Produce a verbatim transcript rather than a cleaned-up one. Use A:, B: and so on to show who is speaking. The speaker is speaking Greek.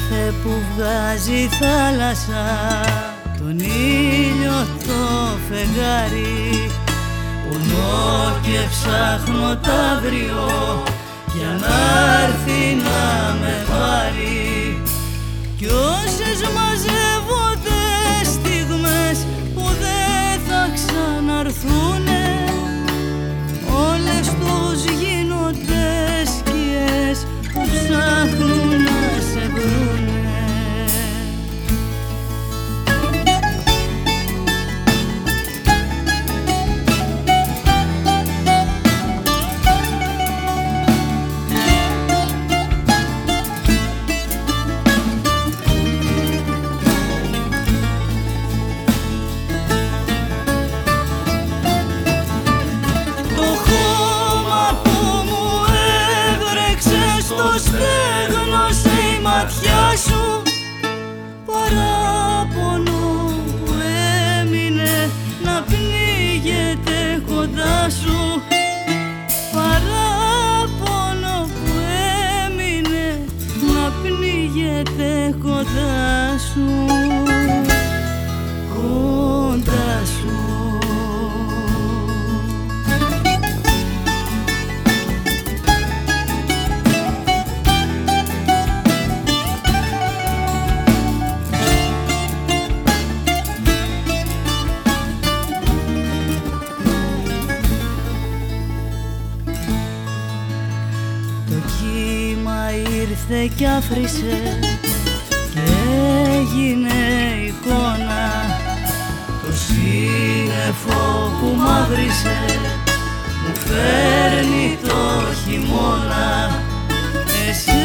A: κάθε που βγάζει θάλασσα τον ήλιο το φεγγάρι, πονώ και ψάχνω τ' αύριο για να έρθει να με πάρει. Κι όσες μαζεύονται στιγμές που δεν θα ξαναρθούνε, όλες τους γίνονται σκιές που ψάχνουν να σε βρούνε. Στέγνωσε η ματιά σου, παράπονο που έμεινε να πνίγεται κοντά σου, παράπονο που έμεινε να πνίγεται κοντά σου, κοντά σου. Ήρθε κι άφησε και έγινε εικόνα, το σύννεφο που μαύρισε μου φέρνει το χειμώνα. Εσύ